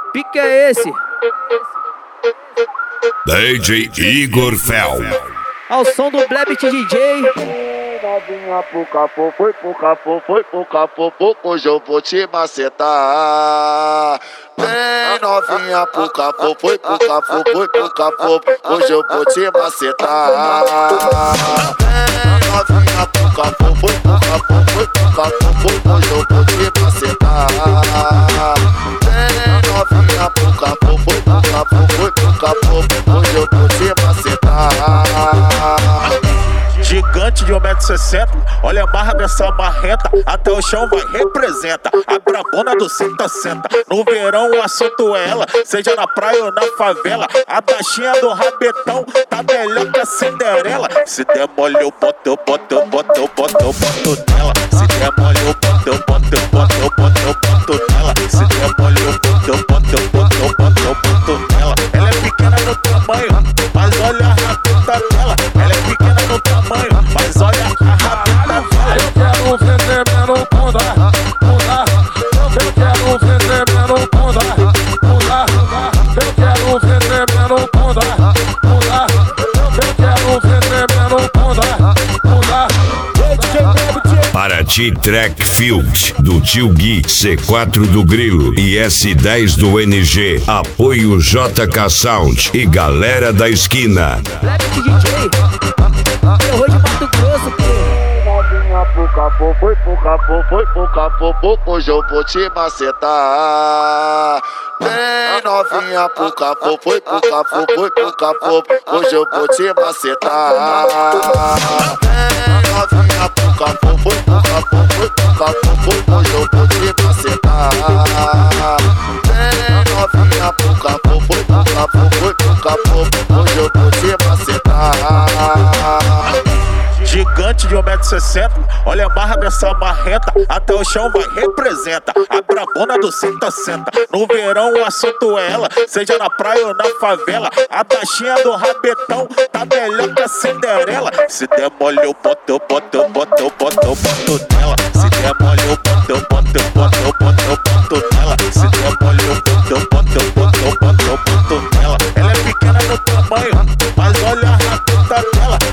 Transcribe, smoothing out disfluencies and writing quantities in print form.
Pique é esse? DJ Igor Fel. Ao som do Blebit DJ. Novinha pro capô, foi pro capô, foi pro capô, hoje eu vou te macetar. Vem novinha pro capô, foi pro capô, foi pro capô, hoje eu vou te macetar. Vem novinha pro capô, foi pro capô, foi pro capô, hoje eu vou te macetar. Vem novinha pro capô, foi pro capô, foi pro capô, hoje eu vou te macetar. Gigante de 1,60 m, olha a barra dessa marreta, até o chão vai, representa. A brabona do senta-senta, no verão o assunto é ela, seja na praia ou na favela. A baixinha do rabetão tá melhor que a Cinderela. Se der mole eu boto, eu boto, eu boto, eu boto, eu boto nela. Se der mole eu boto, eu boto, eu boto, eu boto, eu boto nela. Se der mole eu boto, eu boto, eu boto, eu boto, eu boto nela. Ela é pequena no tamanho, mas olha a rabeta dela. Ela é pequena no tamanho, mas olha a rabeta dela. Eu quero ver tremendo bunda, bunda. Eu quero ver tremendo bunda, bunda. Eu quero ver tremendo bunda, bunda. Eu quero ver tremendo bunda, bunda. Paraty Track Field do Tio Gui, C4 do Grilo e S10 do NG. Apoio JK Sound e Galera da Esquina. Blebit DJ. Terror de Mato Grosso, pô. Novinha pro capô, foi pro capô, foi pro capô, hoje eu vou te macetar. Vem novinha pro capô, foi pro capô, foi pro capô, hoje eu vou te macetar. Vem novinha pro capô, foi pro capô, foi pro capô, hoje eu vou te macetar. Vem novinha pro capô, foi pro capô, foi pro capô, hoje eu vou te macetar. Gigante de 1,60 m, olha a barra dessa marreta, até o chão vai, representa. A brabona do senta-senta, no verão o assunto é ela, seja na praia ou na favela. A baixinha do rabetão tá melhor que a Cinderela. Se der mole eu boto, eu boto, eu boto, eu boto, eu boto nela. Se der mole eu boto, eu boto, eu boto, eu boto, eu boto nela. Se der mole eu boto, eu boto, eu boto, eu boto, eu boto nela. Ela é pequena no tamanho, mas olha a rabeta dela.